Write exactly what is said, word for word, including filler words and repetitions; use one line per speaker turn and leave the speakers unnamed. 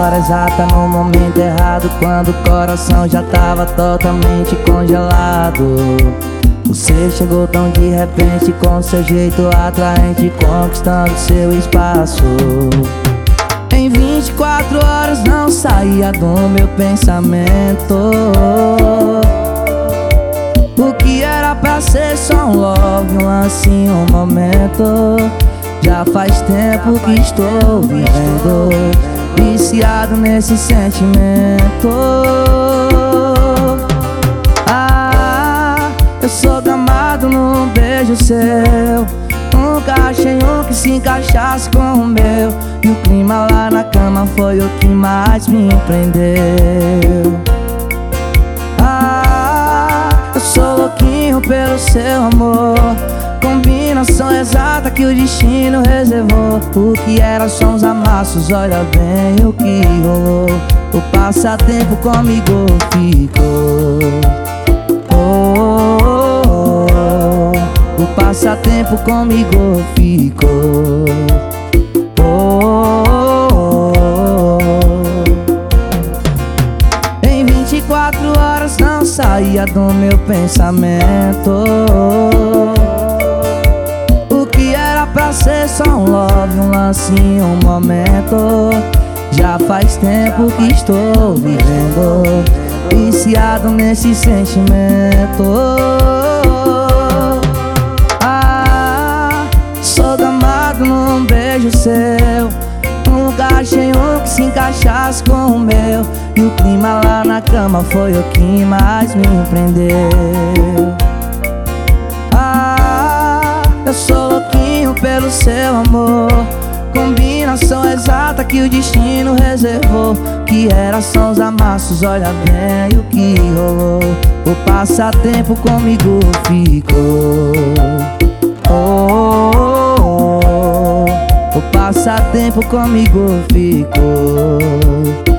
hora exata no momento errado, quando o coração já tava totalmente congelado. Você chegou tão de repente, com seu jeito atraente, conquistando seu espaço. Em vinte e quatro horas não saía do meu pensamento. O que era pra ser só um love, um lance, um momento. Já faz tempo que estou vivendo, viciado nesse sentimento. Ah, eu sou gamado num beijo seu. Nunca achei um que se encaixasse com o meu. E o clima lá na cama foi o que mais me prendeu. Ah, eu sou louquinho pelo seu amor, combinação exata que o destino reservou. O que era só uns amassos, olha bem o que rolou. O passatempo comigo ficou. Oh, oh, oh. O passatempo comigo ficou. Oh, oh, oh. Em vinte e quatro horas não saía do meu pensamento. Pra ser só um love, um lance, um momento. Já faz tempo que estou vivendo, viciado nesse sentimento. Ah, sou gamado num beijo seu. Nunca achei um que se encaixasse com o meu. E o clima lá na cama foi o que mais me prendeu. Ah, eu sou louquinho pelo seu amor, combinação exata que o destino reservou. Que era só uns amassos, olha bem o que rolou. O passatempo comigo ficou. Oh, oh, oh. O passatempo comigo ficou.